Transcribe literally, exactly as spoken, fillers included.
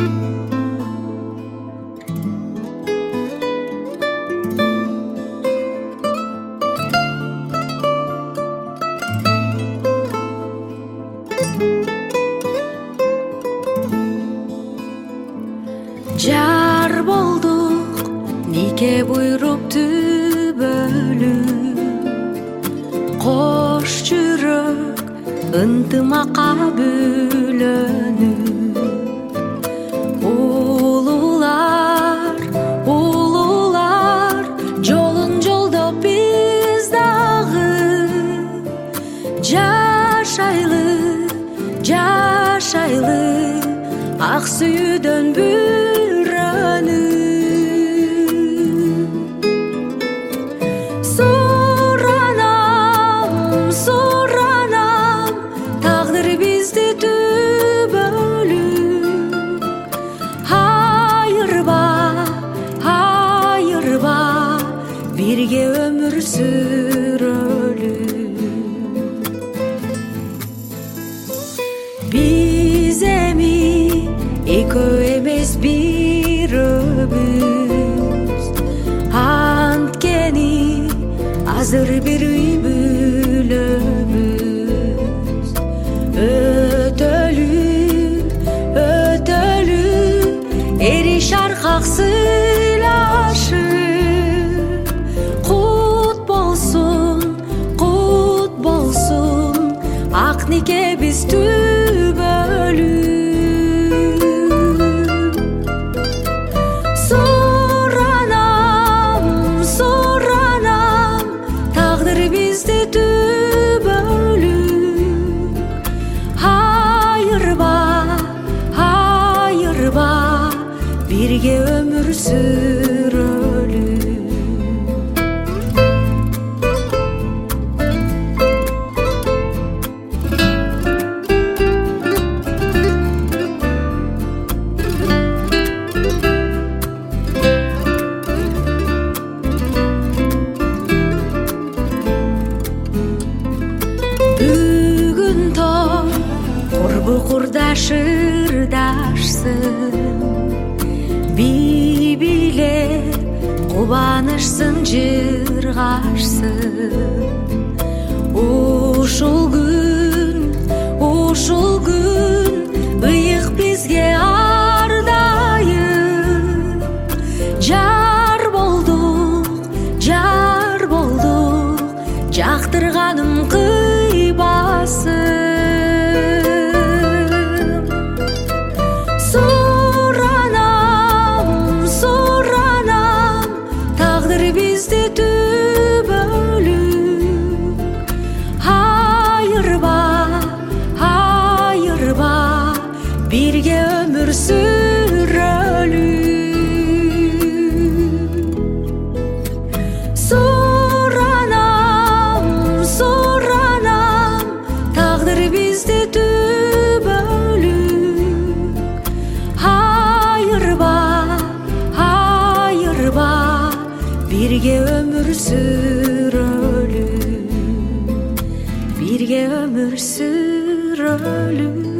Жар болдук, нике буйруп түбөлүп, кош жүрөк ынтымакка бөлөнүп. Улуулар, улуулар, жолун жолдоп биз дагы жашайлы, жашайлы, ак сүйүүдөн birge ömür sürölü. Biz emi ekö emez biröbüz, antkeni azır bir uy bülöbüz. Ötölü, ötölü, eri şarkak sıylaşı. Ак нике биз түбөлүп. Суранам, суранам, тагдыр бизди түбөлүп. Айырба, айырба, бирге өмүр сүрөлүп. Курдашырдашсың, бибиле кубанычсың, жыргашсың. Ушул күн, ушул күн ыйык бизге ардайым. Жар болдук, жар болдук, жактырганым кыйбасын. Bizdi түбөлүп. Айырба, айырба, бирге өмүр сүрөлүп. Суранам, суранам, тагдыр бизди түбөлүп. Айырба, айырба, birge ömür sürölüp, birge ömür sürölüp.